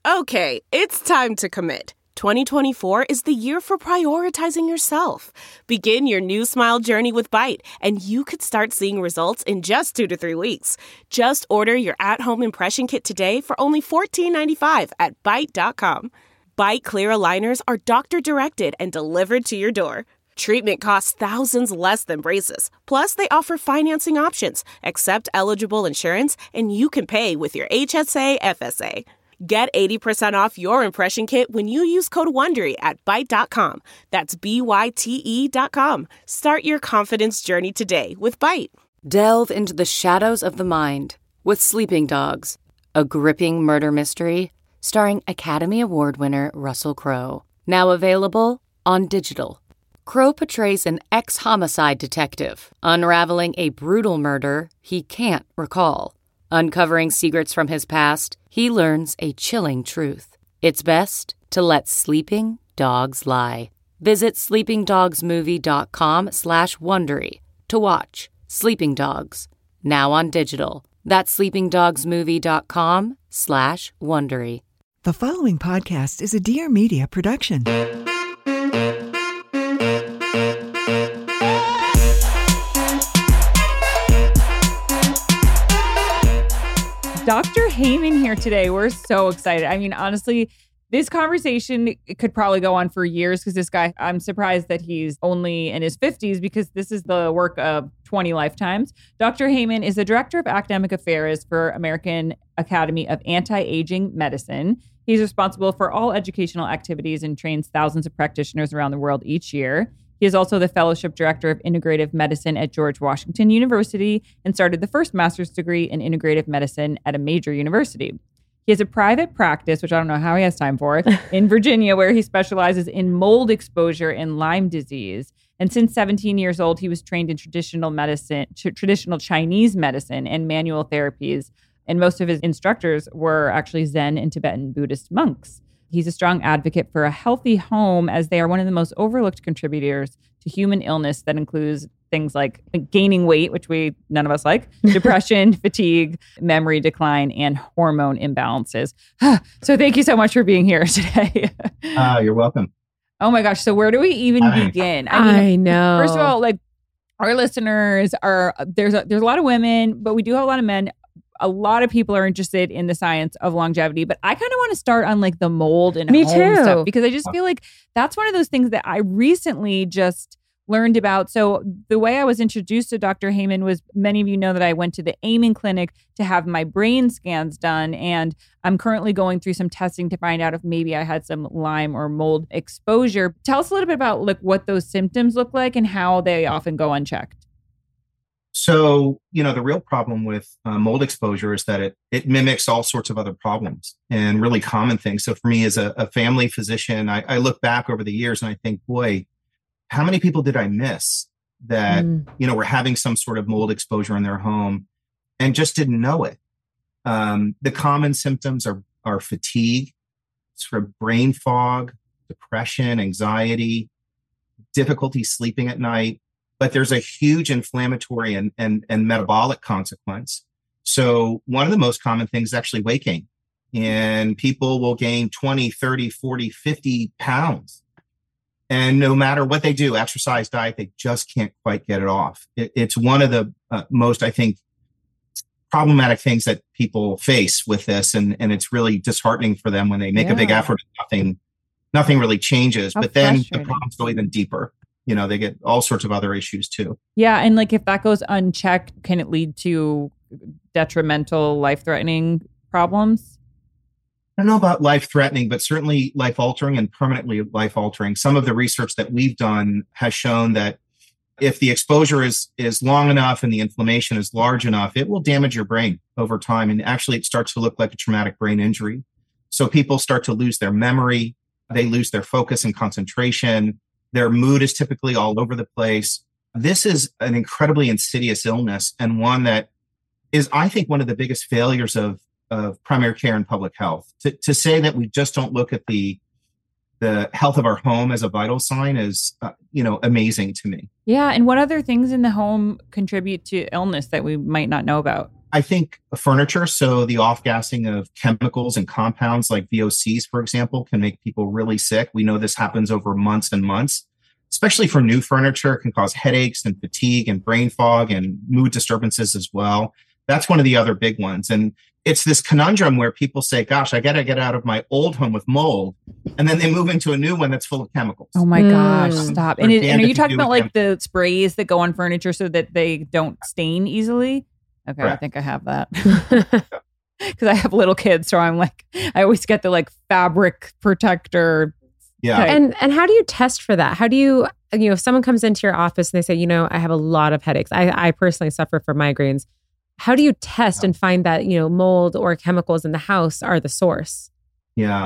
Okay, it's time to commit. 2024 is the year for prioritizing yourself. Begin your new smile journey with Byte, and you could start seeing results in just 2 to 3 weeks. Just order your at-home impression kit today for only $14.95 at Byte.com. Byte Clear aligners are doctor-directed and delivered to your door. Treatment costs thousands less than braces. Plus, they offer financing options, accept eligible insurance, and you can pay with your HSA, FSA. Get 80% off your impression kit when you use code WONDERY at Byte.com. That's BYTE.com. Start your confidence journey today with Byte. Delve into the shadows of the mind with Sleeping Dogs, a gripping murder mystery starring Academy Award winner Russell Crowe. Now available on digital. Crowe portrays an ex-homicide detective unraveling a brutal murder he can't recall. Uncovering secrets from his past, he learns a chilling truth. It's best to let sleeping dogs lie. Visit sleepingdogsmovie.com/Wondery to watch Sleeping Dogs, now on digital. That's sleepingdogsmovie.com/Wondery. The following podcast is a Dear Media production. Dr. Heyman here today. We're so excited. I mean, honestly, this conversation could probably go on for years because this guy, I'm surprised that he's only in his 50s because this is the work of 20 lifetimes. Dr. Heyman is the Director of Academic Affairs for American Academy of Anti-Aging Medicine. He's responsible for all educational activities and trains thousands of practitioners around the world each year. He is also the Fellowship Director of Integrative Medicine at George Washington University and started the first master's degree in integrative medicine at a major university. He has a private practice, which I don't know how he has time for, in Virginia, where he specializes in mold exposure and Lyme disease. And since 17 years old, he was trained in traditional Chinese medicine and manual therapies. And most of his instructors were actually Zen and Tibetan Buddhist monks. He's a strong advocate for a healthy home, as they are one of the most overlooked contributors to human illness that includes things like gaining weight, which none of us like, depression, fatigue, memory decline, and hormone imbalances. So thank you so much for being here today. You're welcome. Oh my gosh. So where do we even begin? I know. First of all, like, our listeners there's a lot of women, but we do have a lot of men. A lot of people are interested in the science of longevity, but I kind of want to start on like the mold and home stuff, because I just feel like that's one of those things that I recently just learned about. So the way I was introduced to Dr. Heyman was, many of you know that I went to the Amen Clinic to have my brain scans done. And I'm currently going through some testing to find out if maybe I had some Lyme or mold exposure. Tell us a little bit about like what those symptoms look like and how they often go unchecked. So, the real problem with mold exposure is that it mimics all sorts of other problems and really common things. So for me as a family physician, I look back over the years and I think, boy, how many people did I miss that, were having some sort of mold exposure in their home and just didn't know it? The common symptoms are fatigue, sort of brain fog, depression, anxiety, difficulty sleeping at night. But there's a huge inflammatory and metabolic consequence. So one of the most common things is actually weight gain. And people will gain 20, 30, 40, 50 pounds. And no matter what they do, exercise, diet, they just can't quite get it off. It's one of the most, I think, problematic things that people face with this. And it's really disheartening for them when they make a big effort and nothing really changes. But then the problems go even deeper. They get all sorts of other issues too. Yeah. And like, if that goes unchecked, can it lead to detrimental, life-threatening problems? I don't know about life-threatening, but certainly life-altering and permanently life-altering. Some of the research that we've done has shown that if the exposure is long enough and the inflammation is large enough, it will damage your brain over time. And actually, it starts to look like a traumatic brain injury. So people start to lose their memory. They lose their focus and concentration. Their mood is typically all over the place. This is an incredibly insidious illness, and one that is, I think, one of the biggest failures of primary care and public health. To say that we just don't look at the health of our home as a vital sign is, amazing to me. Yeah. And what other things in the home contribute to illness that we might not know about? I think furniture, so the off-gassing of chemicals and compounds like VOCs, for example, can make people really sick. We know this happens over months and months, especially for new furniture. It can cause headaches and fatigue and brain fog and mood disturbances as well. That's one of the other big ones. And it's this conundrum where people say, gosh, I got to get out of my old home with mold. And then they move into a new one that's full of chemicals. Oh my gosh, stop. And are you talking about like the sprays that go on furniture so that they don't stain easily? Okay, correct. I think I have that. Because I have little kids. So I'm like, I always get the like fabric protector. Yeah. And how do you test for that? How do you, if someone comes into your office and they say, I have a lot of headaches. I personally suffer from migraines. How do you test and find that, mold or chemicals in the house are the source? Yeah.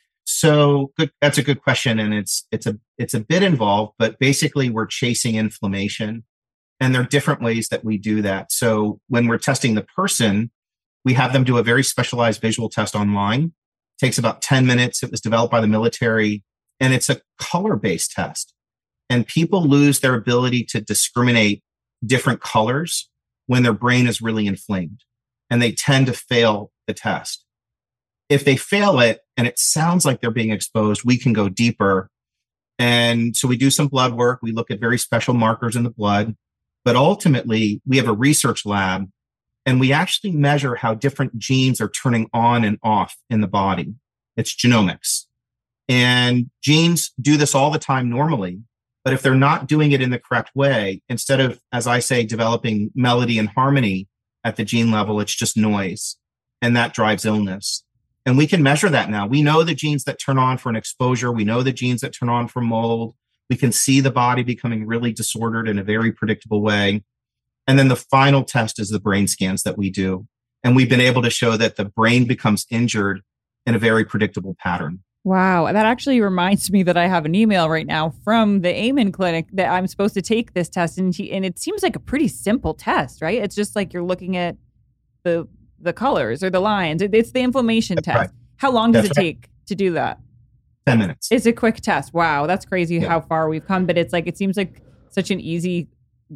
So good. That's a good question. And it's a bit involved, but basically we're chasing inflammation, and there are different ways that we do that. So when we're testing the person, we have them do a very specialized visual test online. It takes about 10 minutes. It was developed by the military, and it's a color-based test. And people lose their ability to discriminate different colors when their brain is really inflamed, and they tend to fail the test. If they fail it and it sounds like they're being exposed, we can go deeper. And so we do some blood work. We look at very special markers in the blood, but ultimately we have a research lab, and we actually measure how different genes are turning on and off in the body. It's genomics. And genes do this all the time normally. But if they're not doing it in the correct way, instead of, as I say, developing melody and harmony at the gene level, it's just noise. And that drives illness. And we can measure that now. We know the genes that turn on for an exposure. We know the genes that turn on for mold. We can see the body becoming really disordered in a very predictable way. And then the final test is the brain scans that we do. And we've been able to show that the brain becomes injured in a very predictable pattern. Wow. That actually reminds me that I have an email right now from the Amen Clinic that I'm supposed to take this test. And it seems like a pretty simple test, right? It's just like you're looking at the colors or the lines. It's the inflammation test. Right. How long does it take to do that? 10 minutes. It's a quick test. Wow. That's crazy how far we've come. But it's like, it seems like such an easy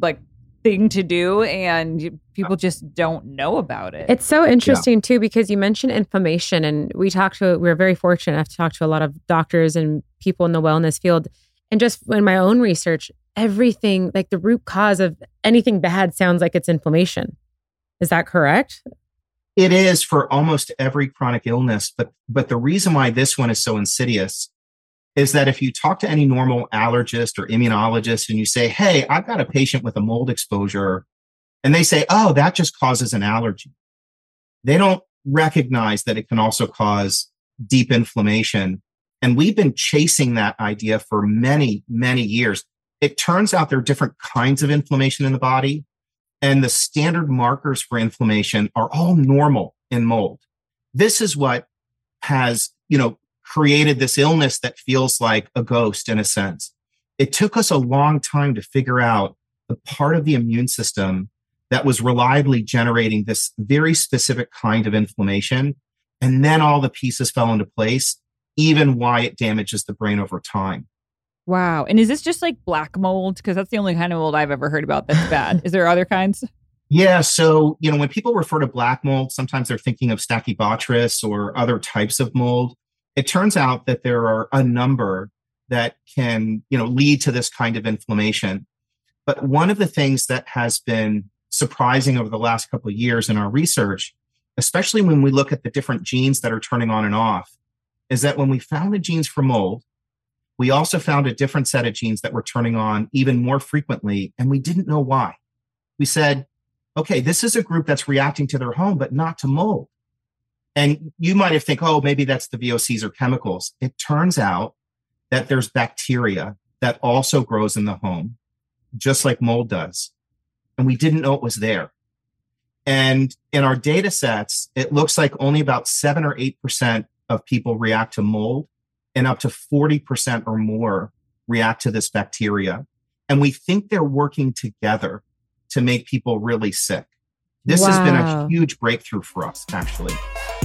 thing to do, and people just don't know about it. It's so interesting too, because you mentioned inflammation, and we're very fortunate enough to talk to a lot of doctors and people in the wellness field. And just in my own research, everything, like the root cause of anything bad sounds like it's inflammation. Is that correct? It is for almost every chronic illness, but the reason why this one is so insidious is that if you talk to any normal allergist or immunologist and you say, hey, I've got a patient with a mold exposure, and they say, oh, that just causes an allergy. They don't recognize that it can also cause deep inflammation. And we've been chasing that idea for many, many years. It turns out there are different kinds of inflammation in the body, and the standard markers for inflammation are all normal in mold. This is what has, created this illness that feels like a ghost in a sense. It took us a long time to figure out the part of the immune system that was reliably generating this very specific kind of inflammation. And then all the pieces fell into place, even why it damages the brain over time. Wow. And is this just like black mold? Because that's the only kind of mold I've ever heard about that's bad. Is there other kinds? Yeah. So, when people refer to black mold, sometimes they're thinking of Stachybotrys or other types of mold. It turns out that there are a number that can, lead to this kind of inflammation. But one of the things that has been surprising over the last couple of years in our research, especially when we look at the different genes that are turning on and off, is that when we found the genes for mold, we also found a different set of genes that were turning on even more frequently, and we didn't know why. We said, okay, this is a group that's reacting to their home, but not to mold. And you might have think, oh, maybe that's the VOCs or chemicals. It turns out that there's bacteria that also grows in the home, just like mold does. And we didn't know it was there. And in our data sets, it looks like only about 7 or 8% of people react to mold, and up to 40% or more react to this bacteria. And we think they're working together to make people really sick. This has been a huge breakthrough for us, actually.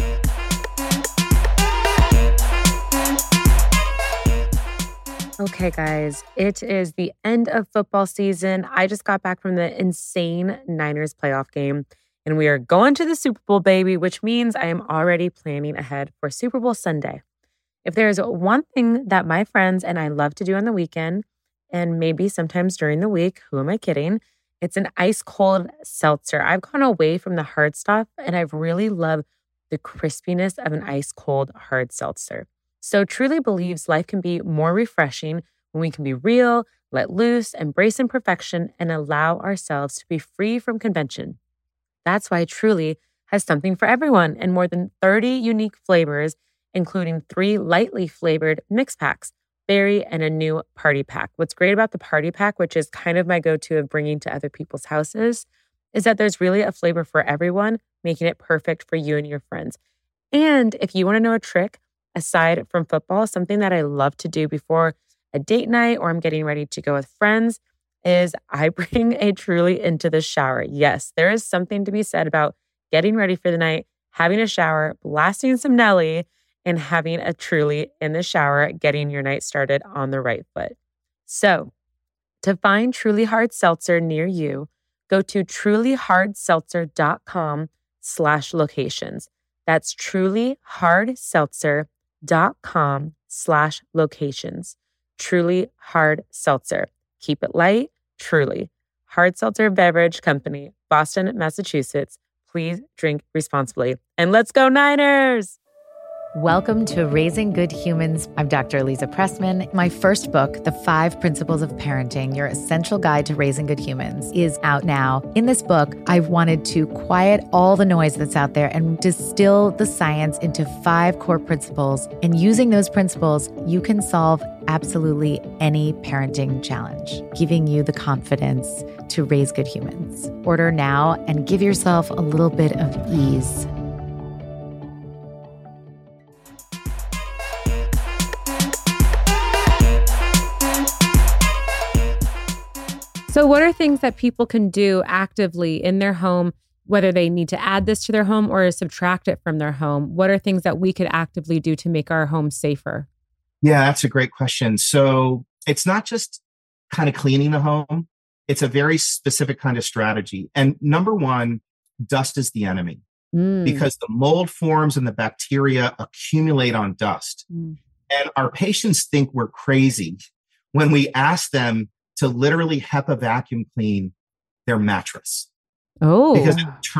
Okay, guys, it is the end of football season. I just got back from the insane Niners playoff game. And we are going to the Super Bowl, baby, which means I am already planning ahead for Super Bowl Sunday. If there is one thing that my friends and I love to do on the weekend, and maybe sometimes during the week, who am I kidding? It's an ice cold seltzer. I've gone away from the hard stuff and I've really loved the crispiness of an ice cold hard seltzer. So Truly believes life can be more refreshing when we can be real, let loose, embrace imperfection, and allow ourselves to be free from convention. That's why Truly has something for everyone and more than 30 unique flavors, including 3 lightly flavored mix packs, berry, and a new party pack. What's great about the party pack, which is kind of my go-to of bringing to other people's houses, is that there's really a flavor for everyone, making it perfect for you and your friends. And if you want to know a trick, aside from football, something that I love to do before a date night or I'm getting ready to go with friends is I bring a Truly into the shower. Yes, there is something to be said about getting ready for the night, having a shower, blasting some Nelly, and having a Truly in the shower, getting your night started on the right foot. So, to find Truly Hard Seltzer near you, go to trulyhardseltzer.com/locations. That's trulyhardseltzer.com/locations. Truly Hard Seltzer. Keep it light, Truly. Hard Seltzer Beverage Company, Boston, Massachusetts. Please drink responsibly. And let's go Niners! Welcome to Raising Good Humans. I'm Dr. Aliza Pressman. My first book, The 5 Principles of Parenting, Your Essential Guide to Raising Good Humans, is out now. In this book, I've wanted to quiet all the noise that's out there and distill the science into 5 core principles. And using those principles, you can solve absolutely any parenting challenge, giving you the confidence to raise good humans. Order now and give yourself a little bit of ease. So what are things that people can do actively in their home, whether they need to add this to their home or subtract it from their home? What are things that we could actively do to make our home safer? Yeah, that's a great question. So it's not just kind of cleaning the home. It's a very specific kind of strategy. And number one, dust is the enemy because the mold forms and the bacteria accumulate on dust. And our patients think we're crazy when we ask them to literally HEPA vacuum clean their mattress. Oh, because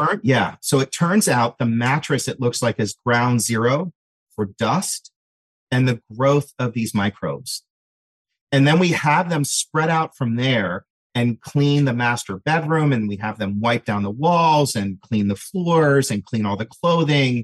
so it turns out the mattress, it looks like, is ground zero for dust and the growth of these microbes. And then we have them spread out from there and clean the master bedroom, and we have them wipe down the walls and clean the floors and clean all the clothing.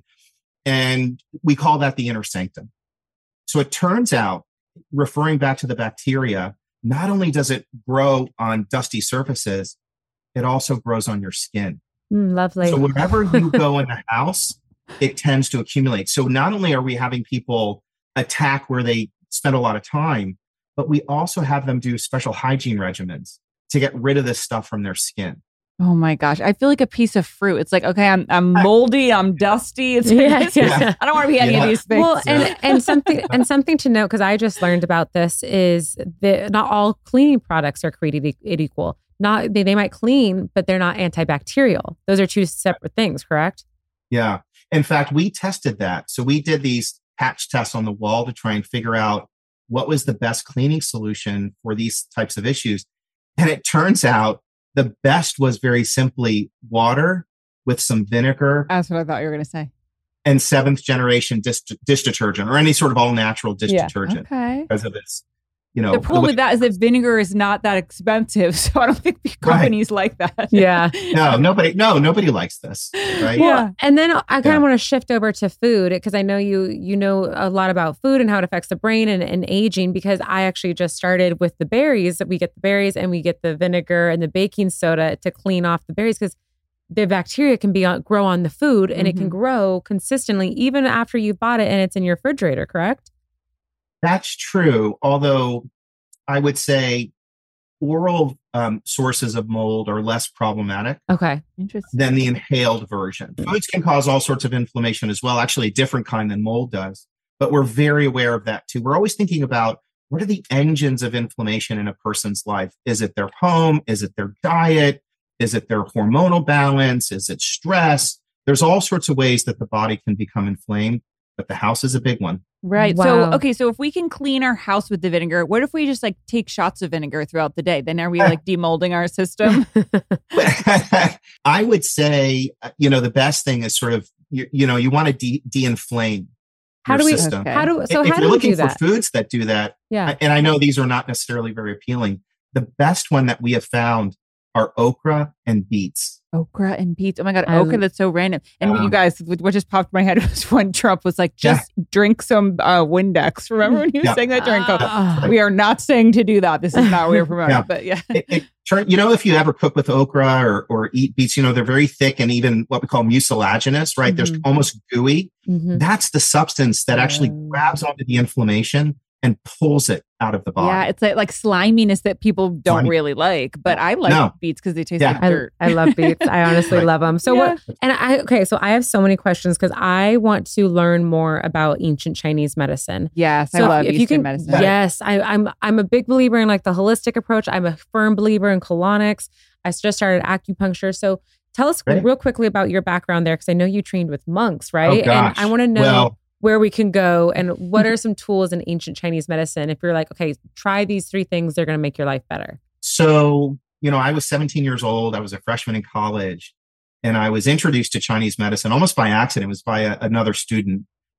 And we call that the inner sanctum. So it turns out, referring back to the bacteria, not only does it grow on dusty surfaces, it also grows on your skin. Lovely. So wherever you go in the house, it tends to accumulate. So not only are we having people attack where they spend a lot of time, but we also have them do special hygiene regimens to get rid of this stuff from their skin. Oh my gosh. I feel like a piece of fruit. It's like, okay, I'm moldy, I'm dusty. It's like, I don't want to be any of these things. Well, and something to note, because I just learned about this, is that not all cleaning products are created equal. They might clean, but they're not antibacterial. Those are 2 separate things, correct? Yeah. In fact, we tested that. So we did these patch tests on the wall to try and figure out what was the best cleaning solution for these types of issues. And it turns out the best was very simply water with some vinegar. That's what I thought you were going to say. And 7th generation dish detergent, or any sort of all natural dish detergent. Okay. Because of its, the problem with that is that vinegar is not that expensive. So I don't think companies like that. Yeah. Nobody likes this. Right. Well, and then I kind of want to shift over to food, because I know you know a lot about food and how it affects the brain and aging, because I actually just started with the berries. We get the berries and we get the vinegar and the baking soda to clean off the berries, because the bacteria can grow on the food and it can grow consistently even after you bought it and it's in your refrigerator, correct? That's true. Although I would say oral sources of mold are less problematic than the inhaled version. Foods can cause all sorts of inflammation as well, actually a different kind than mold does. But we're very aware of that too. We're always thinking about, what are the engines of inflammation in a person's life? Is it their home? Is it their diet? Is it their hormonal balance? Is it stress? There's all sorts of ways that the body can become inflamed, but the house is a big one. Right. Wow. So if we can clean our house with the vinegar, what if we just like take shots of vinegar throughout the day? Then are we like demolding our system? I would say, the best thing is sort of, you want to de-inflame How your do we? system. Okay. How do? So If how you're do we looking do for that? foods that do that, Yeah. and I know these are not necessarily very appealing, the best one that we have found are okra and beets. Okra and beets. Oh my God, I- okra, that's so random. And Yeah. you guys, what just popped in my head was when Trump was like, just drink some Windex. Remember when he was Yeah. saying that during COVID? Ah. We are not saying to do that. This is not what we're promoting. Yeah. But yeah. If you ever cook with okra or eat beets, they're very thick and even what we call mucilaginous, right? They're almost gooey. Mhm. That's the substance that actually grabs onto the inflammation and pulls it out of the body. Yeah, it's like sliminess that people don't Slimy. really like, but I like No. beets because they taste Yeah. like dirt. I love beets. I honestly Right. love them. So Yeah. so I have so many questions because I want to learn more about ancient Chinese medicine. Yes, So I love if Eastern you can, medicine. yes, I'm a big believer in like the holistic approach. I'm a firm believer in colonics. I just started acupuncture. So tell us Great. real quickly about your background there because I know you trained with monks, right? Oh, gosh. And I want to know Well, where we can go and what are some tools in ancient Chinese medicine. If you're like, okay, try these 3 things, they're going to make your life better. so, I was 17 years old. I was a freshman in college and I was introduced to Chinese medicine almost by accident. It was by another student.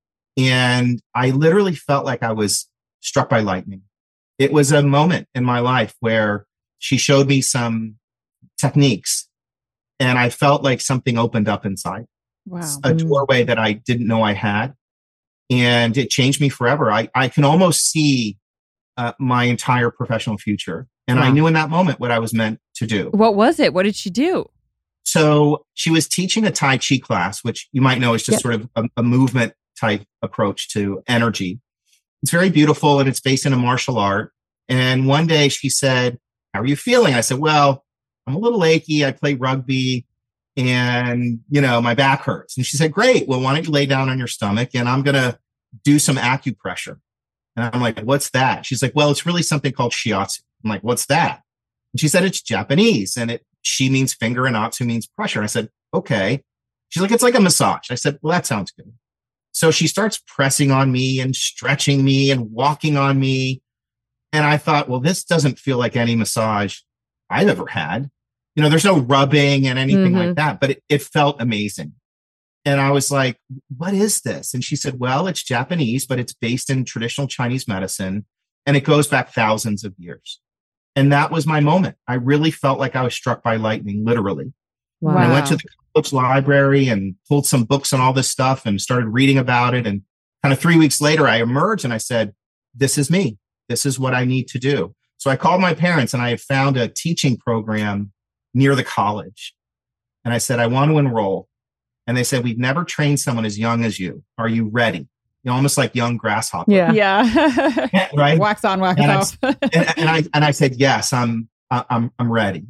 And I literally felt like I was struck by lightning. It was a moment in my life where she showed me some techniques and I felt like something opened up inside, Wow. a doorway that I didn't know I had. And it changed me forever. I can almost see my entire professional future. And I Wow. knew in that moment what I was meant to do. What was it? What did she do? So she was teaching a Tai Chi class, which you might know is just Yep. sort of a movement type approach to energy. It's very beautiful and it's based in a martial art. And one day she said, "How are you feeling?" I said, "Well, I'm a little achy. I play rugby and, my back hurts." And she said, "Great. Well, why don't you lay down on your stomach and I'm going to do some acupressure." And I'm like, "What's that?" She's like, "Well, it's really something called shiatsu." I'm like, "What's that?" And she said, "It's Japanese and shi means finger and atsu means pressure." I said, "Okay." She's like, "It's like a massage." I said, "Well, that sounds good." So she starts pressing on me and stretching me and walking on me. And I thought, well, this doesn't feel like any massage I've ever had. There's no rubbing and anything like that, but it felt amazing. And I was like, "What is this?" And she said, "Well, it's Japanese, but it's based in traditional Chinese medicine. And it goes back thousands of years." And that was my moment. I really felt like I was struck by lightning, literally. Wow. And I went to the college library and pulled some books on all this stuff and started reading about it. And kind of 3 weeks later, I emerged and I said, "This is me. This is what I need to do." So I called my parents and I had found a teaching program near the college. And I said, "I want to enroll." And they said, "We've never trained someone as young as you. Are you ready?" Almost like young grasshopper. Yeah. Yeah. Right. Wax on, wax And off. and I said, "Yes, I'm ready."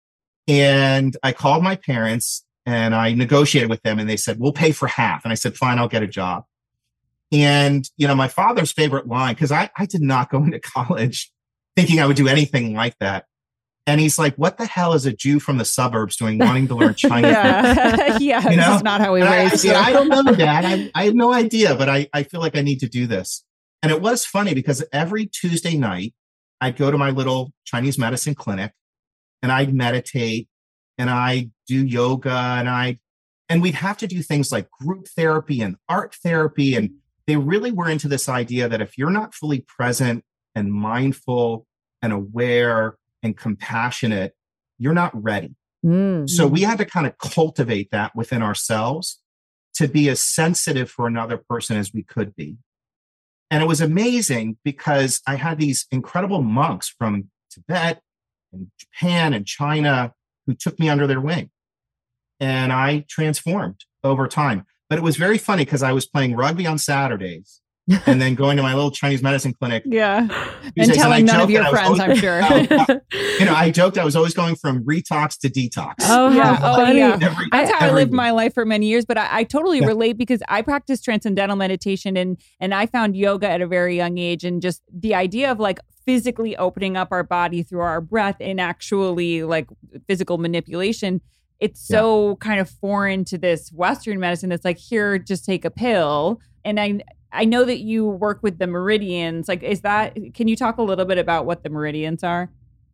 And I called my parents and I negotiated with them and they said, "We'll pay for half." And I said, "Fine, I'll get a job." And, my father's favorite line, because I did not go into college thinking I would do anything like that. And he's like, "What the hell is a Jew from the suburbs doing wanting to learn Chinese?" Yeah. Yeah. This is not how we And I raised said, you. "I don't know, Dad. I have no idea, but I feel like I need to do this." And it was funny because every Tuesday night, I'd go to my little Chinese medicine clinic and I'd meditate and I'd do yoga and we'd have to do things like group therapy and art therapy. And they really were into this idea that if you're not fully present and mindful and aware and compassionate, you're not ready. So we had to kind of cultivate that within ourselves to be as sensitive for another person as we could be. And it was amazing because I had these incredible monks from Tibet and Japan and China who took me under their wing. And I transformed over time. But it was very funny because I was playing rugby on Saturdays and then going to my little Chinese medicine clinic. Yeah. Tuesdays, And telling none of joked your that I was friends, I'm sure. I joked I was always going from retox to detox. Oh, Yeah. how Oh, funny. yeah. Every- That's how I every lived week. my life for many years, but I totally Yeah. relate because I practiced transcendental meditation and I found yoga at a very young age and just the idea of like physically opening up our body through our breath and actually like physical manipulation. It's so kind of foreign to this Western medicine that's like, here, just take a pill. And I know that you work with the meridians. Like, can you talk a little bit about what the meridians are?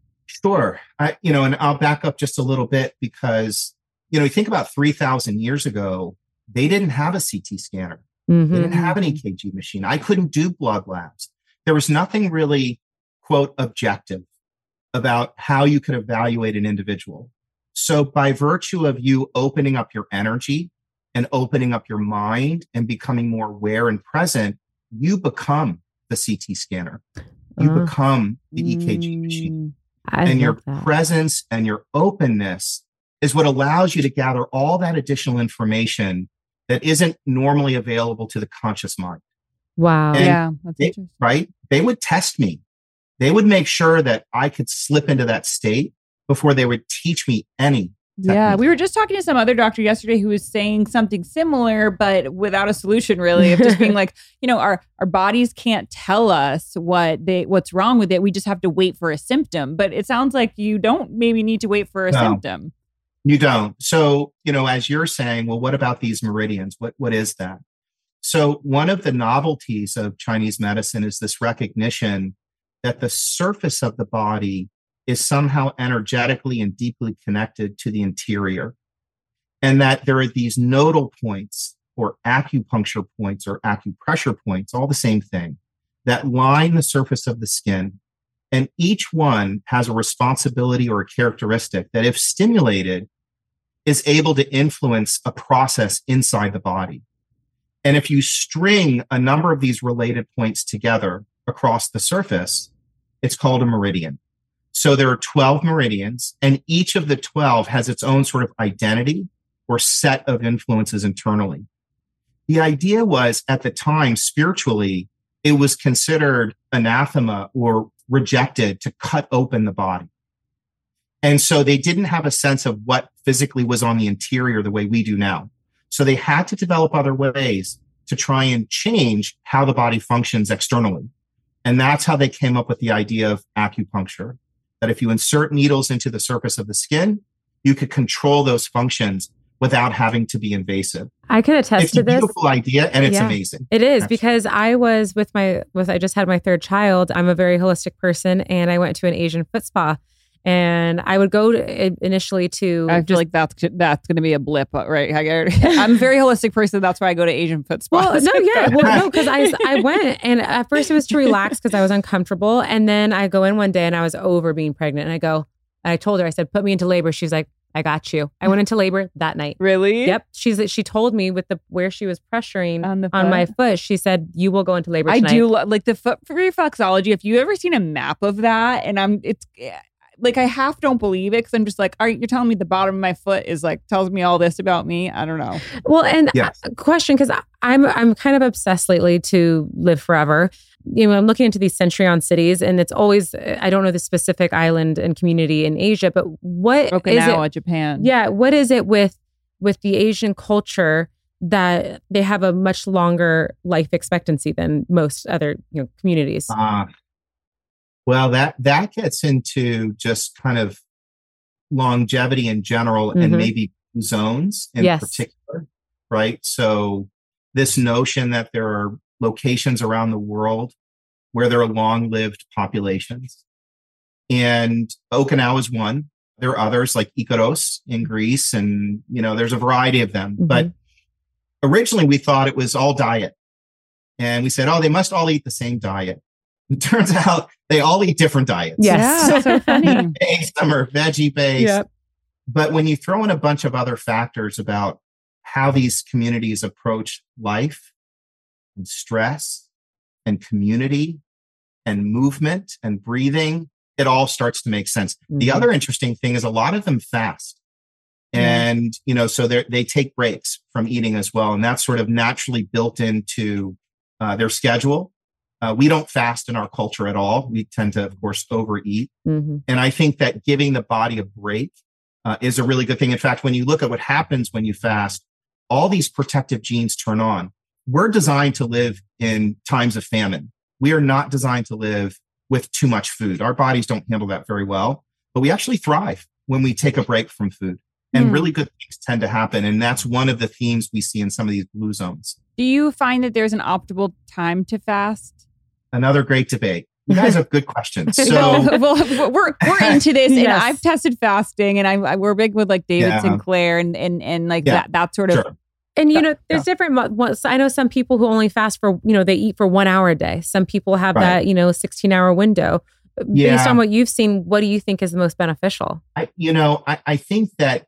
Sure. And I'll back up just a little bit because, you think about 3,000 years ago, they didn't have a CT scanner. Mm-hmm. They didn't have an EKG machine. I couldn't do blood labs. There was nothing really, quote, objective about how you could evaluate an individual. So by virtue of you opening up your energy and opening up your mind and becoming more aware and present, you become the CT scanner. You become the EKG machine. And your presence and your openness is what allows you to gather all that additional information that isn't normally available to the conscious mind. Wow. And that's interesting. Right? They would test me. They would make sure that I could slip into that state before they would teach me any technique. Yeah, we were just talking to some other doctor yesterday who was saying something similar, but without a solution really, of just being like, our bodies can't tell us what's wrong with it. We just have to wait for a symptom. But it sounds like you don't maybe need to wait for a symptom. You don't. So, as you're saying, well, what about these meridians? What is that? So one of the novelties of Chinese medicine is this recognition that the surface of the body is somehow energetically and deeply connected to the interior. And that there are these nodal points or acupuncture points or acupressure points, all the same thing, that line the surface of the skin. And each one has a responsibility or a characteristic that, if stimulated, is able to influence a process inside the body. And if you string a number of these related points together across the surface, it's called a meridian. So there are 12 meridians, and each of the 12 has its own sort of identity or set of influences internally. The idea was, at the time, spiritually, it was considered anathema or rejected to cut open the body. And so they didn't have a sense of what physically was on the interior the way we do now. So they had to develop other ways to try and change how the body functions externally. And that's how they came up with the idea of acupuncture, that if you insert needles into the surface of the skin, you could control those functions without having to be invasive. I can attest to this. It's a beautiful idea, and it's amazing. It is, because I was I just had my third child. I'm a very holistic person, and I went to an Asian foot spa. And I would go initially to. I feel like that's going to be a blip, right? I'm a very holistic person. That's why I go to Asian foot spas. Because I went, and at first it was to relax because I was uncomfortable, and then I go in one day and I was over being pregnant, and I told her, I said, put me into labor. She's like, I got you. I went into labor that night. Really? Yep. She told me with where she was pressuring on my foot. She said, you will go into labor tonight. I do like the foot reflexology. If you ever seen a map of that, and I half don't believe it because I'm just like, all right, you're telling me the bottom of my foot is like, tells me all this about me. I don't know. Well, and question, because I'm kind of obsessed lately to live forever. I'm looking into these Centurion cities, and it's always, I don't know the specific island and community in Asia, but what Okinawa, is it? Japan. Yeah. What is it with the Asian culture that they have a much longer life expectancy than most other communities? Well, that gets into just kind of longevity in general, and maybe zones in particular, right? So this notion that there are locations around the world where there are long-lived populations. And Okinawa is one. There are others like Ikaros in Greece, and there's a variety of them. But originally we thought it was all diet. And we said, they must all eat the same diet. It turns out they all eat different diets. Yes. Yeah, so funny. Some are veggie-based. Yep. But when you throw in a bunch of other factors about how these communities approach life and stress and community and movement and breathing, it all starts to make sense. The other interesting thing is a lot of them fast. And, so they take breaks from eating as well. And that's sort of naturally built into their schedule. We don't fast in our culture at all. We tend to, of course, overeat. And I think that giving the body a break is a really good thing. In fact, when you look at what happens when you fast, all these protective genes turn on. We're designed to live in times of famine. We are not designed to live with too much food. Our bodies don't handle that very well, but we actually thrive when we take a break from food. And really good things tend to happen. And that's one of the themes we see in some of these blue zones. Do you find that there's an optimal time to fast? Another great debate. You guys have good questions. So well, we're into this, and Yes. I've tested fasting, and we're big with like David Sinclair and like that sort of. Sure. And, there's different ones. I know some people who only fast for, they eat for 1 hour a day. Some people have that, 16-hour window. Based on what you've seen, what do you think is the most beneficial? I think that,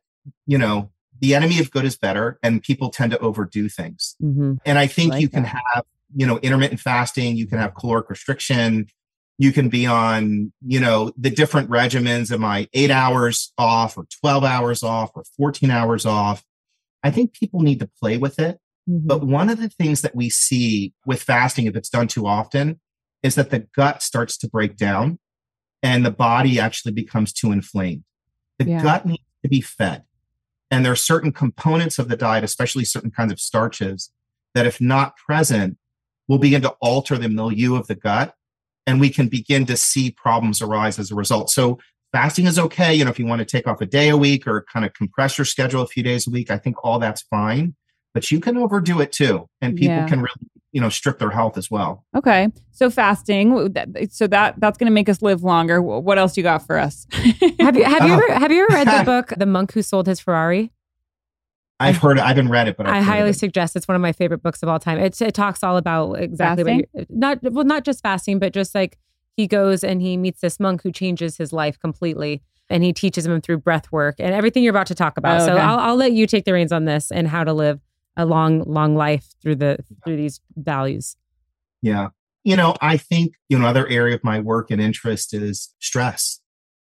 the enemy of good is better, and people tend to overdo things. Mm-hmm. And I think you can have, intermittent fasting, you can have caloric restriction, you can be on, the different regimens. Am I 8 hours off or 12 hours off or 14 hours off? I think people need to play with it. Mm-hmm. But one of the things that we see with fasting, if it's done too often, is that the gut starts to break down and the body actually becomes too inflamed. The gut needs to be fed. And there are certain components of the diet, especially certain kinds of starches, that if not present, will begin to alter the milieu of the gut. And we can begin to see problems arise as a result. So fasting is okay. If you want to take off a day a week or kind of compress your schedule a few days a week, I think all that's fine. But you can overdo it too. And people can really, strip their health as well. Okay. So fasting, so that's going to make us live longer. What else you got for us? Have you ever read the book, The Monk Who Sold His Ferrari? I've heard it. I haven't read it, but I highly suggest. It's one of my favorite books of all time. It talks all about exactly not just fasting, but just like he goes and he meets this monk who changes his life completely, and he teaches him through breath work and everything you're about to talk about. So I'll let you take the reins on this and how to live a long life through these values. Yeah. I think, another area of my work and interest is stress.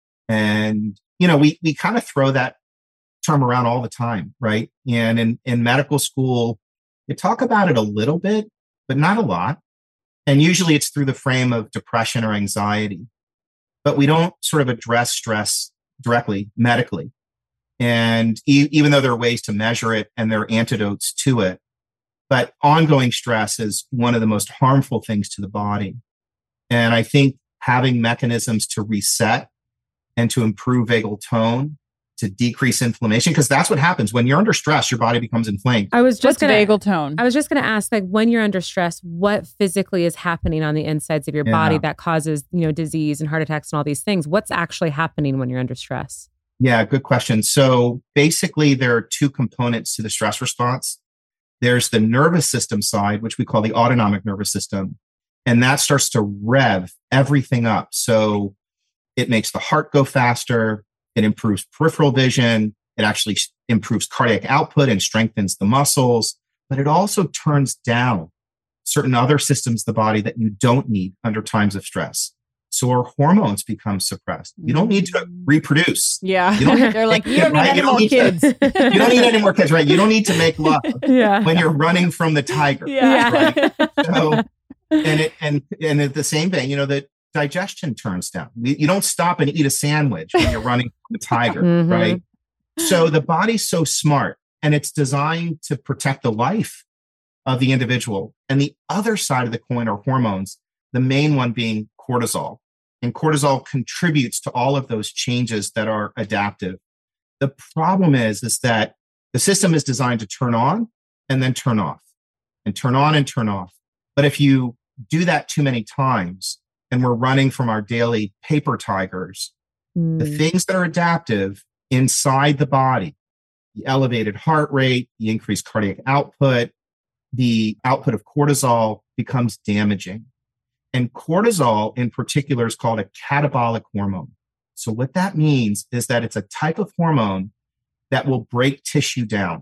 And, we kind of throw that term around all the time, right? And in medical school, you talk about it a little bit, but not a lot. And usually it's through the frame of depression or anxiety, but we don't sort of address stress directly medically. And even though there are ways to measure it and there are antidotes to it, but ongoing stress is one of the most harmful things to the body. And I think having mechanisms to reset and to improve vagal tone, to decrease inflammation, because that's what happens when you're under stress, your body becomes inflamed. What's vagal tone? I was just going to ask, like, when you're under stress, what physically is happening on the insides of your body that causes, disease and heart attacks and all these things? What's actually happening when you're under stress? Yeah, good question. So basically, there are two components to the stress response. There's the nervous system side, which we call the autonomic nervous system. And that starts to rev everything up. So it makes the heart go faster. It improves peripheral vision. It actually improves cardiac output and strengthens the muscles. But it also turns down certain other systems of the body that you don't need under times of stress. So our hormones become suppressed. You don't need to reproduce. Yeah. They're like, you don't need any more kids. You don't need any more kids, right? You don't need to make love when you're running from the tiger. Yeah. Right? So, and at the same vein, the digestion turns down. You don't stop and eat a sandwich when you're running from the tiger, right? So the body's so smart, and it's designed to protect the life of the individual. And the other side of the coin are hormones, the main one being cortisol. And cortisol contributes to all of those changes that are adaptive. The problem is that the system is designed to turn on and then turn off, and turn on and turn off. But if you do that too many times, and we're running from our daily paper tigers, the things that are adaptive inside the body, the elevated heart rate, the increased cardiac output, the output of cortisol becomes damaging. And cortisol in particular is called a catabolic hormone. So what that means is that it's a type of hormone that will break tissue down.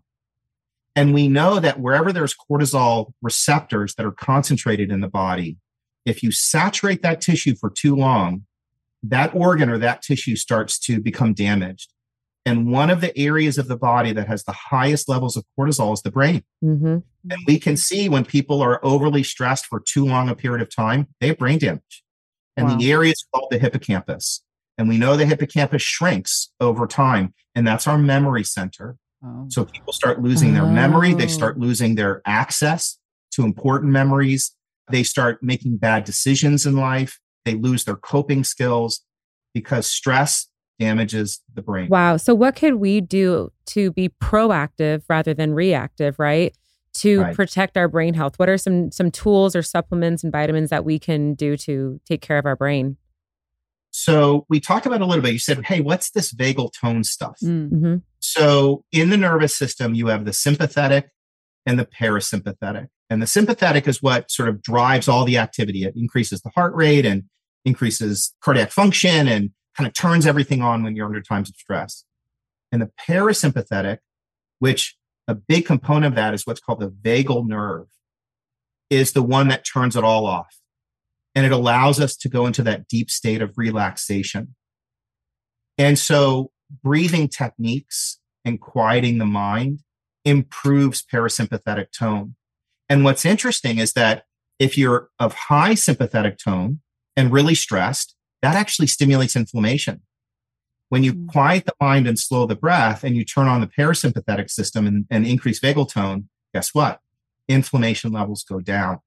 And we know that wherever there's cortisol receptors that are concentrated in the body, if you saturate that tissue for too long, that organ or that tissue starts to become damaged. And one of the areas of the body that has the highest levels of cortisol is the brain. And we can see when people are overly stressed for too long a period of time, they have brain damage. And the area is called the hippocampus. And we know the hippocampus shrinks over time. And that's our memory center. So people start losing their memory. They start losing their access to important memories. They start making bad decisions in life. They lose their coping skills because stress damages the brain. Wow. So what could we do to be proactive rather than reactive, right? To protect our brain health? What are some tools or supplements and vitamins that we can do to take care of our brain? So we talked about it a little bit. You said, hey, what's this vagal tone stuff? Mm-hmm. So in the nervous system, you have the sympathetic and the parasympathetic. And the sympathetic is what sort of drives all the activity. It increases the heart rate and increases cardiac function and kind of turns everything on when you're under times of stress. And the parasympathetic, which a big component of that is what's called the vagal nerve, is the one that turns it all off. And it allows us to go into that deep state of relaxation. And so breathing techniques and quieting the mind improves parasympathetic tone. And what's interesting is that if you're of high sympathetic tone and really stressed, that actually stimulates inflammation. When you quiet the mind and slow the breath and you turn on the parasympathetic system and increase vagal tone, guess what? Inflammation levels go down.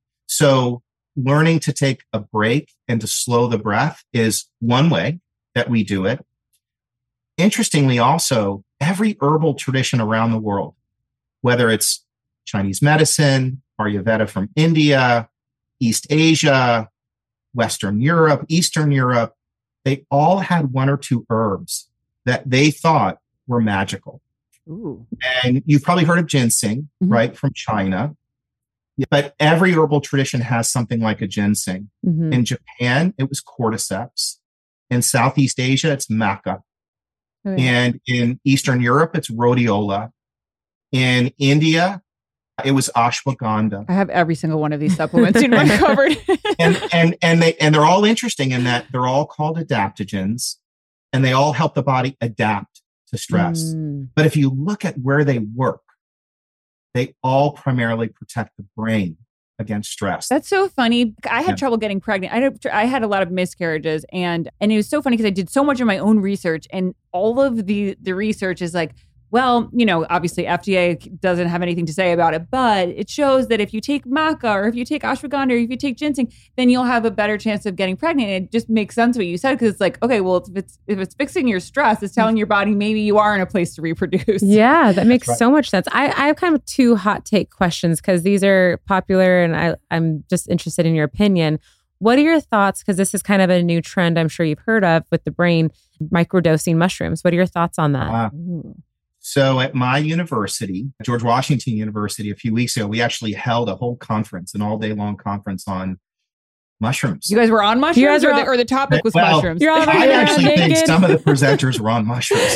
So learning to take a break and to slow the breath is one way that we do it. Interestingly, also, every herbal tradition around the world, whether it's Chinese medicine, Ayurveda from India, East Asia, Western Europe, Eastern Europe, they all had one or two herbs that they thought were magical. Ooh. And you've probably heard of ginseng, right, from China. But every herbal tradition has something like a ginseng. Mm-hmm. In Japan, it was cordyceps. In Southeast Asia, it's maca. Okay. And in Eastern Europe, it's rhodiola. In India, it was ashwagandha. I have every single one of these supplements in my cupboard. and they're all interesting in that they're all called adaptogens, and they all help the body adapt to stress. But if you look at where they work, they all primarily protect the brain against stress. That's so funny. I had trouble getting pregnant. I had a lot of miscarriages, and it was so funny because I did so much of my own research, and all of the research is like, well, you know, obviously FDA doesn't have anything to say about it, but it shows that if you take maca or if you take ashwagandha or if you take ginseng, then you'll have a better chance of getting pregnant. And it just makes sense what you said, because it's like, okay, well, if it's fixing your stress, it's telling your body maybe you are in a place to reproduce. Yeah, that makes so much sense. I have kind of two hot take questions because these are popular and I'm just interested in your opinion. What are your thoughts? Because this is kind of a new trend I'm sure you've heard of with the brain, microdosing mushrooms. What are your thoughts on that? So at my university, George Washington University, a few weeks ago, we actually held a whole conference, an all-day long conference on mushrooms. You guys were on mushrooms, or the topic was mushrooms? I actually think some of the presenters were on mushrooms.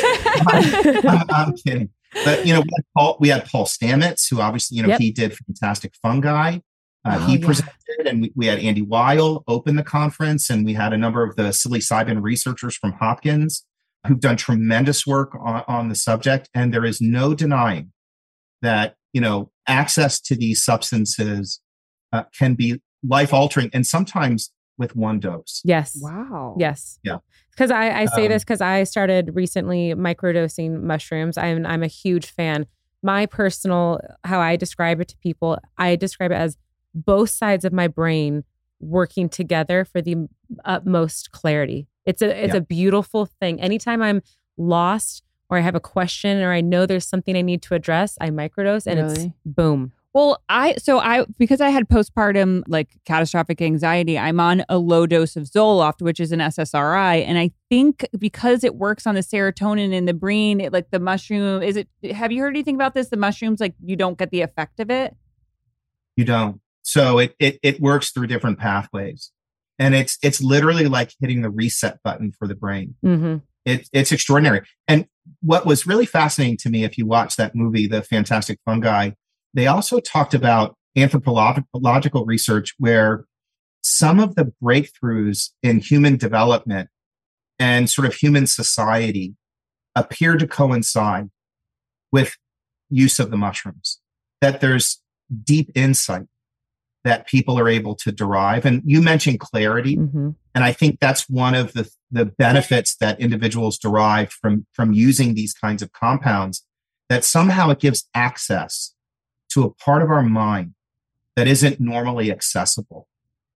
I'm kidding. But, you know, we had Paul Stamets, who obviously, you know, he did Fantastic Fungi. He presented, and we had Andy Weil open the conference, and we had a number of the psilocybin researchers from Hopkins who've done tremendous work on the subject. And there is no denying that, you know, access to these substances can be life-altering, and sometimes with one dose. Yes. Wow. Yes. Yeah. Because I say this because I started recently microdosing mushrooms. I'm a huge fan. My personal, how I describe it to people, I describe it as both sides of my brain working together for the utmost clarity. It's a beautiful thing. Anytime I'm lost or I have a question or I know there's something I need to address, I microdose and it's boom. Well, because I had postpartum like catastrophic anxiety, I'm on a low dose of Zoloft, which is an SSRI. And I think because it works on the serotonin in the brain, like the mushroom, have you heard anything about this? The mushrooms, like you don't get the effect of it? You don't. So it works through different pathways. And it's literally like hitting the reset button for the brain. Mm-hmm. It's extraordinary. And what was really fascinating to me, if you watch that movie, The Fantastic Fungi, they also talked about anthropological research where some of the breakthroughs in human development and sort of human society appear to coincide with use of the mushrooms, that there's deep insight that people are able to derive. And you mentioned clarity. Mm-hmm. And I think that's one of the benefits that individuals derive from using these kinds of compounds, that somehow it gives access to a part of our mind that isn't normally accessible.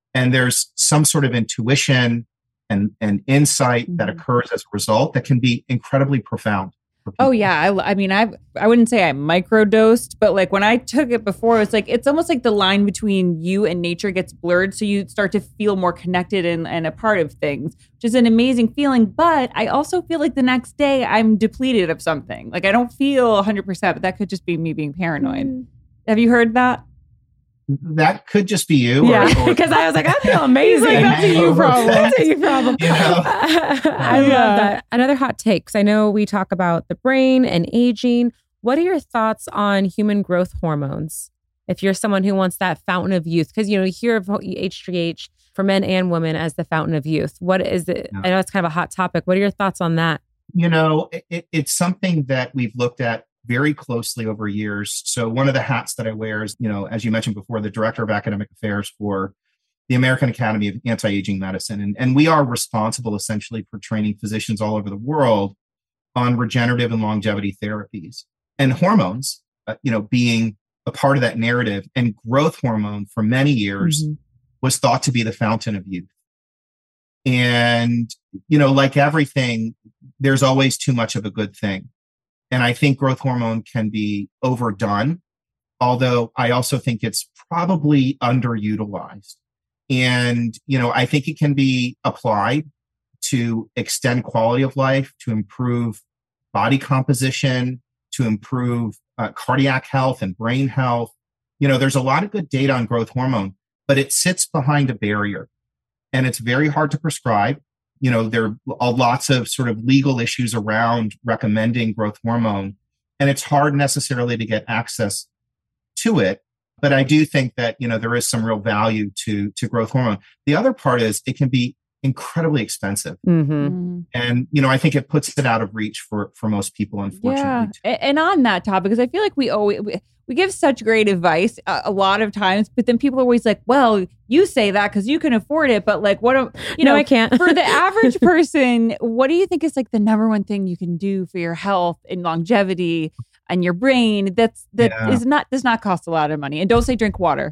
And there's some sort of intuition and insight that occurs as a result that can be incredibly profound. Oh yeah. I mean, I wouldn't say I microdosed, but like when I took it before, it's almost like the line between you and nature gets blurred. So you start to feel more connected and a part of things, which is an amazing feeling. But I also feel like the next day I'm depleted of something. Like I don't feel 100%, but that could just be me being paranoid. Have you heard that? That could just be you. Yeah, because I was like, I feel amazing. Like, that's a you problem. That's a you problem. You know? I love that. Another hot take, because I know we talk about the brain and aging. What are your thoughts on human growth hormones? If you're someone who wants that fountain of youth, because you hear of HGH for men and women as the fountain of youth. What is it? Yeah. I know it's kind of a hot topic. What are your thoughts on that? It's something that we've looked at very closely over years. So one of the hats that I wear is, as you mentioned before, the Director of Academic Affairs for the American Academy of Anti-Aging Medicine. And we are responsible essentially for training physicians all over the world on regenerative and longevity therapies. And hormones, being a part of that narrative, and growth hormone for many years was thought to be the fountain of youth. And, like everything, there's always too much of a good thing. And I think growth hormone can be overdone, although I also think it's probably underutilized. And, I think it can be applied to extend quality of life, to improve body composition, to improve cardiac health and brain health. There's a lot of good data on growth hormone, but it sits behind a barrier and it's very hard to prescribe. There are lots of sort of legal issues around recommending growth hormone, and it's hard necessarily to get access to it. But I do think that, there is some real value to growth hormone. The other part is it can be incredibly expensive. And, I think it puts it out of reach for most people, unfortunately. Yeah. And on that topic, because I feel like we give such great advice a lot of times, but then people are always like, well, you say that because you can afford it. But like, I can't. For the average person, what do you think is like the number one thing you can do for your health and longevity and your brain does not cost a lot of money? And don't say drink water.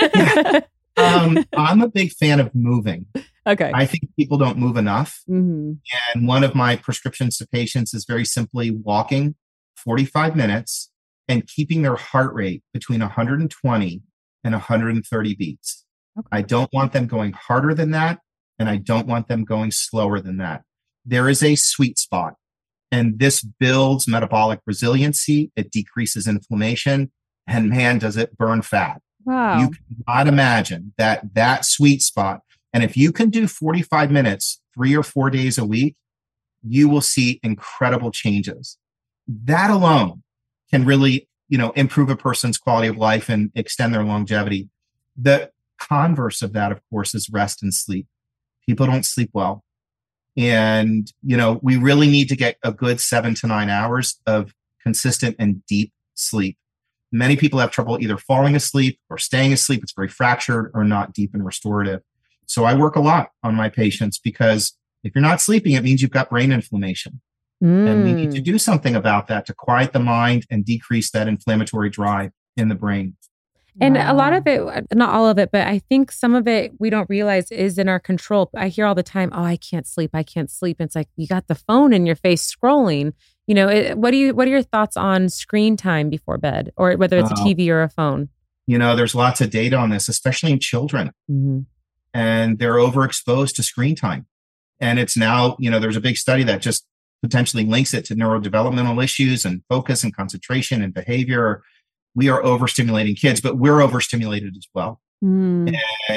I'm a big fan of moving. Okay. I think people don't move enough. And one of my prescriptions to patients is very simply walking 45 minutes and keeping their heart rate between 120 and 130 beats. Okay. I don't want them going harder than that, and I don't want them going slower than that. There is a sweet spot, and this builds metabolic resiliency. It decreases inflammation, and man, does it burn fat. Wow. You cannot imagine that sweet spot. And if you can do 45 minutes, 3 or 4 days a week, you will see incredible changes. That alone can really, improve a person's quality of life and extend their longevity. The converse of that, of course, is rest and sleep. People don't sleep well. And, we really need to get a good 7 to 9 hours of consistent and deep sleep. Many people have trouble either falling asleep or staying asleep. It's very fractured or not deep and restorative. So I work a lot on my patients because if you're not sleeping, it means you've got brain inflammation. And we need to do something about that to quiet the mind and decrease that inflammatory drive in the brain. And a lot of it, not all of it, but I think some of it we don't realize is in our control. I hear all the time, oh, I can't sleep. It's like you got the phone in your face scrolling. What are your thoughts on screen time before bed, or whether it's a TV or a phone? There's lots of data on this, especially in children. And they're overexposed to screen time. And it's now, there's a big study that just potentially links it to neurodevelopmental issues and focus and concentration and behavior. We are overstimulating kids, but we're overstimulated as well. And,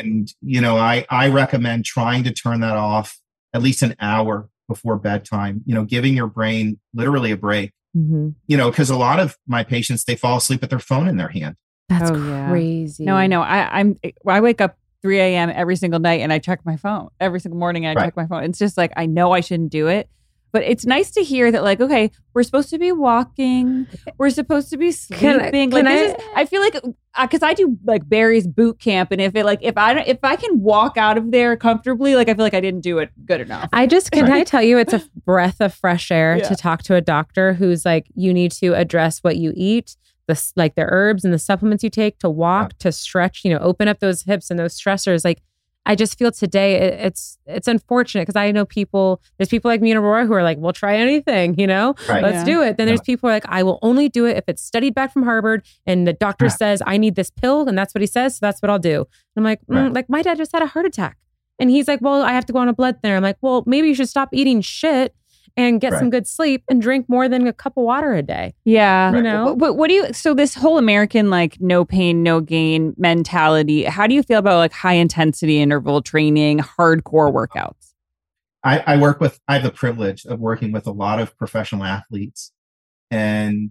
I recommend trying to turn that off at least an hour before bedtime, giving your brain literally a break, because a lot of my patients, they fall asleep with their phone in their hand. That's crazy. No, I know. I wake up 3 a.m. every single night and I check my phone every single morning. I check my phone. It's just like, I know I shouldn't do it, but it's nice to hear that like, okay, we're supposed to be walking. We're supposed to be sleeping. I feel like, cause I do like Barry's boot camp. And if I can walk out of there comfortably, like I feel like I didn't do it good enough. I tell you, it's a breath of fresh air to talk to a doctor who's like, you need to address what you eat, the herbs and the supplements you take, to walk, to stretch, open up those hips and those stressors. Like, I just feel today it's unfortunate because I know there's people like me and Aurora who are like, we'll try anything, Right. let's do it. Then there's people who are like, I will only do it if it's studied back from Harvard and the doctor says I need this pill and that's what he says, so that's what I'll do. And I'm like, like my dad just had a heart attack and he's like, well, I have to go on a blood thinner. I'm like, well, maybe you should stop eating shit and get some good sleep and drink more than a cup of water a day. Yeah. But what do you, so this whole American, like no pain, no gain mentality, how do you feel about like high intensity interval training, hardcore workouts? I have the privilege of working with a lot of professional athletes, and,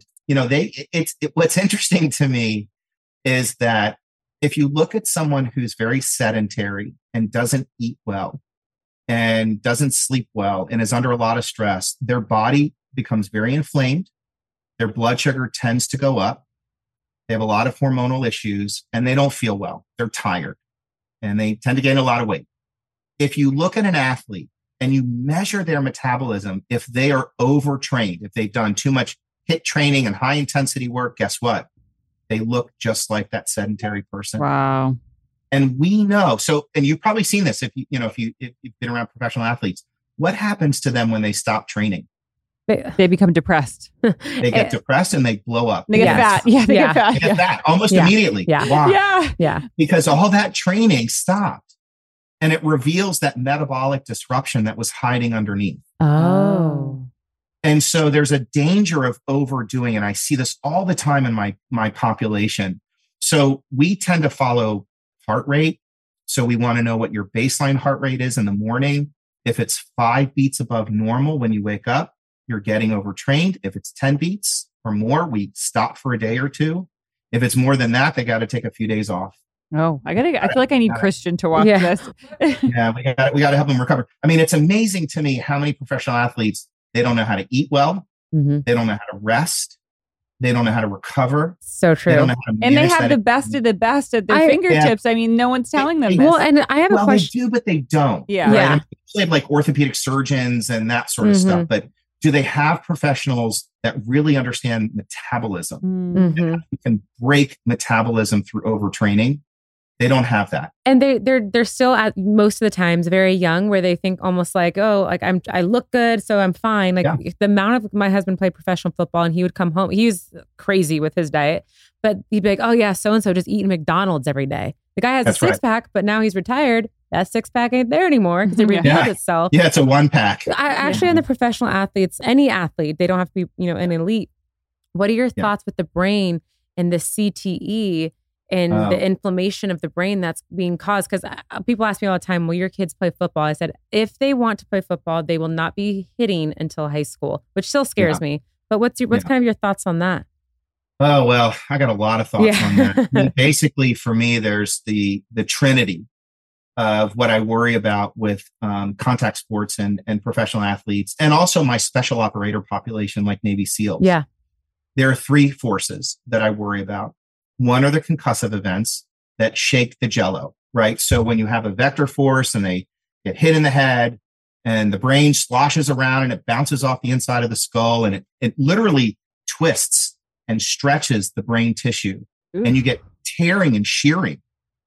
what's interesting to me is that if you look at someone who's very sedentary and doesn't eat well, and doesn't sleep well and is under a lot of stress, their body becomes very inflamed. Their blood sugar tends to go up. They have a lot of hormonal issues and they don't feel well. They're tired and they tend to gain a lot of weight. If you look at an athlete and you measure their metabolism, if they are overtrained, if they've done too much HIIT training and high intensity work, guess what? They look just like that sedentary person. Wow. And we know, and you've probably seen this if you've been around professional athletes, what happens to them when they stop training? They become depressed. They get depressed and they blow up. They get fat. Yeah, they get fat. They get fat almost immediately. Yeah. Why? Yeah. Because all that training stopped and it reveals that metabolic disruption that was hiding underneath. Oh. And so there's a danger of overdoing, and I see this all the time in my population. So we tend to follow heart rate. So we want to know what your baseline heart rate is in the morning. If it's 5 beats above normal when you wake up, you're getting overtrained. If it's 10 beats or more, we stop for a day or two. If it's more than that, they got to take a few days off. Oh, I feel like I need Christian to watch this. Yeah, we got to help them recover. I mean, it's amazing to me how many professional athletes, they don't know how to eat well. Mm-hmm. They don't know how to rest. They don't know how to recover. So true. They don't know how to and they have the best of the best at their fingertips. I mean, no one's telling them this. Well, and I have a question. They do, but they don't. Yeah. Right? Yeah. I mean, they have like orthopedic surgeons and that sort of stuff. But do they have professionals that really understand metabolism and can break metabolism through overtraining? They don't have that. And they're still at most of the times very young, where they think almost like, oh, like I look good, so I'm fine. Like the amount of my husband played professional football and he would come home. He was crazy with his diet, but he'd be like, oh yeah, so-and-so just eating McDonald's every day. The guy has a six-pack, but now he's retired. That six-pack ain't there anymore because it revealed itself. Yeah, it's a one-pack. Actually, on the professional athletes, any athlete, they don't have to be, an elite. What are your thoughts with the brain and the CTE and the inflammation of the brain that's being caused? Because people ask me all the time, well, your kids play football. I said, if they want to play football, they will not be hitting until high school, which still scares me. But what's kind of your thoughts on that? Oh, well, I got a lot of thoughts on that. I mean, basically, for me, there's the trinity of what I worry about with contact sports and professional athletes, and also my special operator population like Navy SEALs. Yeah. There are 3 forces that I worry about. One are the concussive events that shake the jello, right? So when you have a vector force and they get hit in the head and the brain sloshes around and it bounces off the inside of the skull and it literally twists and stretches the brain tissue. Ooh. And you get tearing and shearing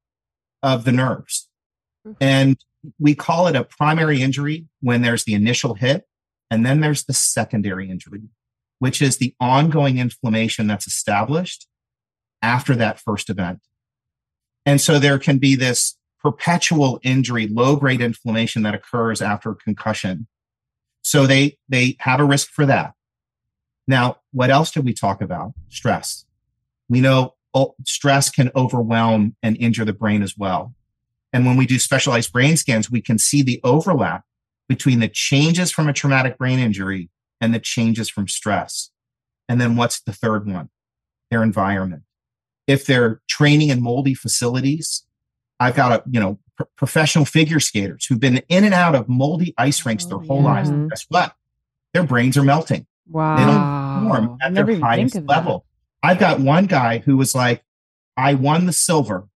of the nerves. And we call it a primary injury when there's the initial hit. And then there's the secondary injury, which is the ongoing inflammation that's established after that first event. And so there can be this perpetual injury, low-grade inflammation that occurs after concussion. So they have a risk for that. Now, what else did we talk about? Stress. We know stress can overwhelm and injure the brain as well. And when we do specialized brain scans, we can see the overlap between the changes from a traumatic brain injury and the changes from stress. And then what's the third one? Their environment. If they're training in moldy facilities, I've got professional figure skaters who've been in and out of moldy ice rinks their whole lives. And guess what? Their brains are melting. Wow. They don't perform at their highest level. I've got one guy who was like, I won the silver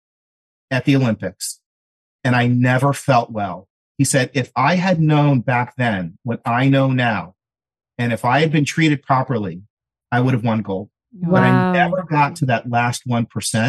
at the Olympics and I never felt well. He said, if I had known back then what I know now, and if I had been treated properly, I would have won gold. Wow. But I never got to that last 1%.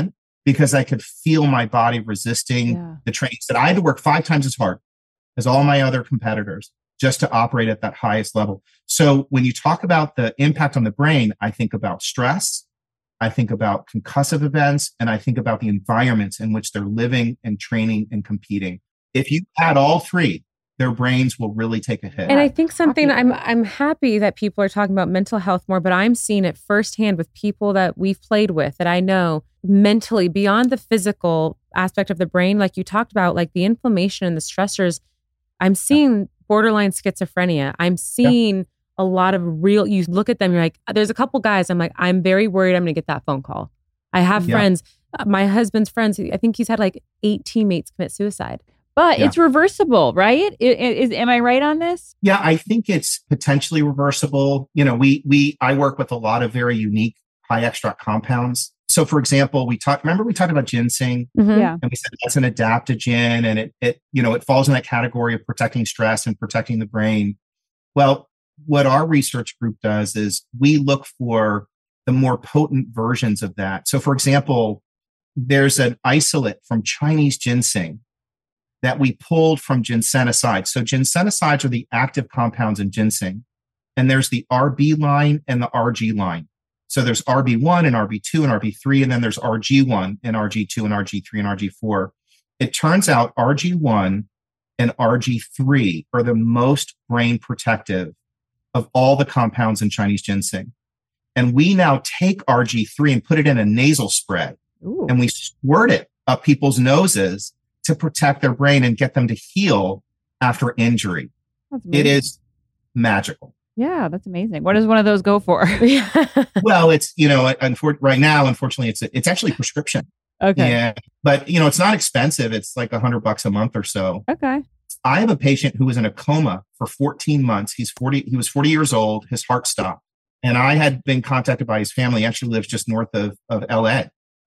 because I could feel my body resisting the trainings that I had to work 5 times as hard as all my other competitors just to operate at that highest level. So when you talk about the impact on the brain, I think about stress, I think about concussive events, and I think about the environments in which they're living and training and competing. If you add all 3, their brains will really take a hit. And I think I'm happy that people are talking about mental health more, but I'm seeing it firsthand with people that we've played with that I know mentally beyond the physical aspect of the brain, like you talked about, like the inflammation and the stressors. I'm seeing borderline schizophrenia. I'm seeing a lot of real, you look at them, you're like, there's a couple guys, I'm like, I'm very worried I'm going to get that phone call. I have friends, my husband's friends, I think he's had like 8 teammates commit suicide. But it's reversible, right? Am I right on this? Yeah, I think it's potentially reversible. You know, I work with a lot of very unique high extract compounds. So for example, we talked about ginseng, and we said that's an adaptogen, and it falls in that category of protecting stress and protecting the brain. Well, what our research group does is we look for the more potent versions of that. So for example, there's an isolate from Chinese ginseng that we pulled from ginsenosides. So ginsenosides are the active compounds in ginseng. And there's the RB line and the RG line. So there's RB1 and RB2 and RB3, and then there's RG1 and RG2 and RG3 and RG4. It turns out RG1 and RG3 are the most brain protective of all the compounds in Chinese ginseng. And we now take RG3 and put it in a nasal spray. Ooh. And we squirt it up people's noses to protect their brain and get them to heal after injury. It is magical. Yeah, that's amazing. What does one of those go for? Well, it's, right now, unfortunately, it's actually prescription. Okay. Yeah, but, it's not expensive. It's like $100 a month or so. Okay. I have a patient who was in a coma for 14 months. He was 40 years old. His heart stopped. And I had been contacted by his family. He actually lives just north of LA.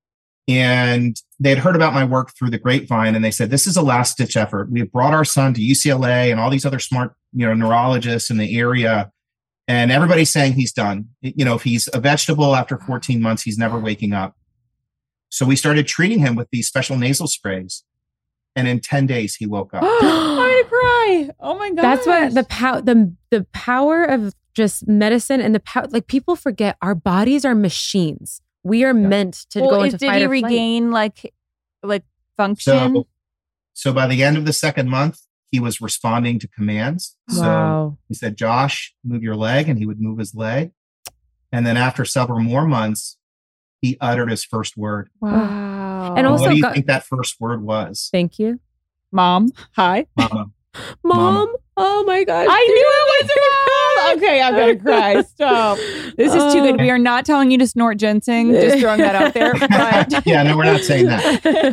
And they had heard about my work through the grapevine. And they said, this is a last ditch effort. We have brought our son to UCLA and all these other smart, neurologists in the area. And everybody's saying he's done. If he's a vegetable after 14 months, he's never waking up. So we started treating him with these special nasal sprays. And in 10 days, he woke up. I'm going to cry. Oh my God. That's what the power of just medicine and the power, like people forget our bodies are machines. We are meant to go into fight or flight. Did he regain like function? So by the end of the second month, he was responding to commands. Wow. So he said, Josh, move your leg. And he would move his leg. And then after several more months, he uttered his first word. Wow. And also, what do you think that first word was? Thank you. Mom. Hi. Mama. Mom. Oh my gosh. I knew it was Mom. Okay, I'm going to cry. Stop. This is too good. We are not telling you to snort ginseng. Just throwing that out there. But... Yeah, no, we're not saying that.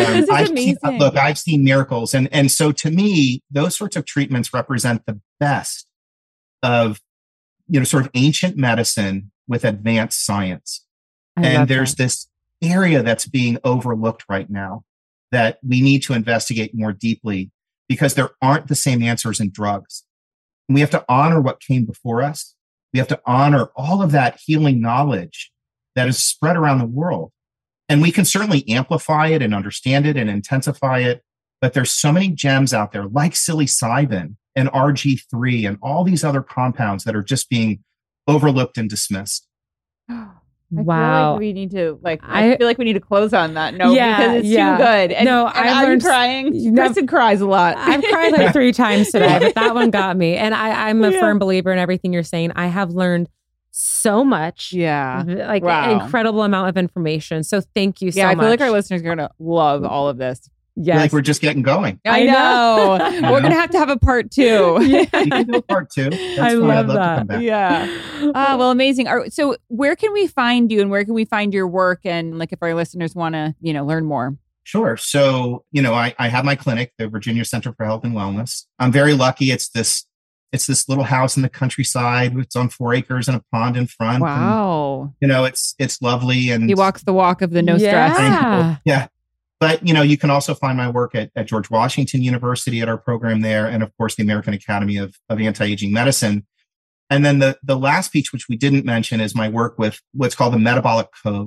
But I've seen miracles. And so to me, those sorts of treatments represent the best of, sort of ancient medicine with advanced science. And there's this area that's being overlooked right now that we need to investigate more deeply because there aren't the same answers in drugs. And we have to honor what came before us. We have to honor all of that healing knowledge that is spread around the world. And we can certainly amplify it and understand it and intensify it. But there's so many gems out there like psilocybin and RG3 and all these other compounds that are just being overlooked and dismissed. I feel like we need to I feel like we need to close on that note because it's too good. And, I'm crying. Kristen cries a lot. I've cried like 3 times today, but that one got me. And I'm a firm believer in everything you're saying. I have learned so much. Yeah. An incredible amount of information. So thank you so much. Yeah, I feel like our listeners are going to love all of this. Yes. Like we're just getting going. I know. We're going to have a part 2. You can do a part 2. That's I fine. love I'd love that. to come back. Yeah. Well, amazing. So where can we find you and where can we find your work? And if our listeners want to, learn more? Sure. So, I have my clinic, the Virginia Center for Health and Wellness. I'm very lucky. It's this little house in the countryside. It's on 4 acres and a pond in front. Wow. And, it's lovely. And he walks the walk of the no stress. Yeah. But, you can also find my work at George Washington University at our program there. And of course, the American Academy of Anti-Aging Medicine. And then the last piece, which we didn't mention, is my work with what's called the Metabolic Code.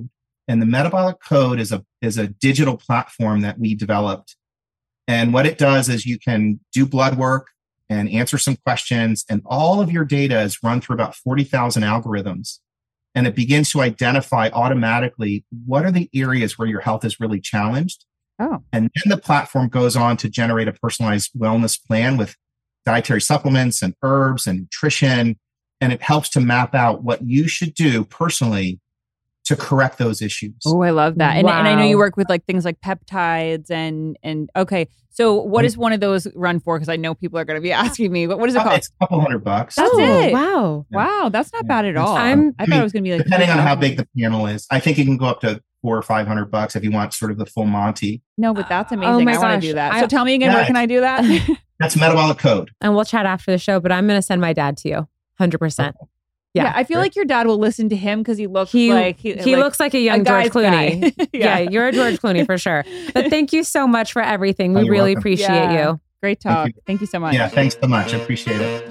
And the Metabolic Code is a digital platform that we developed. And what it does is you can do blood work and answer some questions, and all of your data is run through about 40,000 algorithms. And it begins to identify automatically what are the areas where your health is really challenged. Oh. And then the platform goes on to generate a personalized wellness plan with dietary supplements and herbs and nutrition. And it helps to map out what you should do personally to correct those issues. Oh, I love that. And I know Wow. you work with like things like peptides and okay. So what is one of those run for? Because I know people are going to be asking me, but what does it cost? It's a couple $100. That's Oh, it. wow. Wow, that's not bad at all. I I mean, thought it was going to be like depending on how big the panel is. I think it can go up to $400 or $500 if you want sort of the full Monty. No, but that's amazing. Oh my I want gosh. to do that. I- So tell me again, where Yeah. can I do that? That's Metabolic Code. And we'll chat after the show, but I'm going to send my dad to you. 100%. Yeah. I feel like your dad will listen to him because he looks He like looks like a young George guy's Clooney. guy. yeah, you're a George Clooney for sure. But thank you so much for everything. Oh, We you're really welcome. appreciate Yeah. you. Great Thank talk. you. Thank you so much. Yeah, thanks so much. I appreciate it.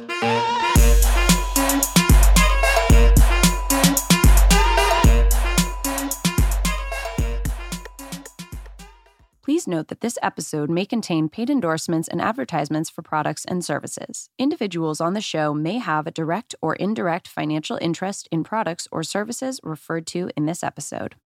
Please note that this episode may contain paid endorsements and advertisements for products and services. Individuals on the show may have a direct or indirect financial interest in products or services referred to in this episode.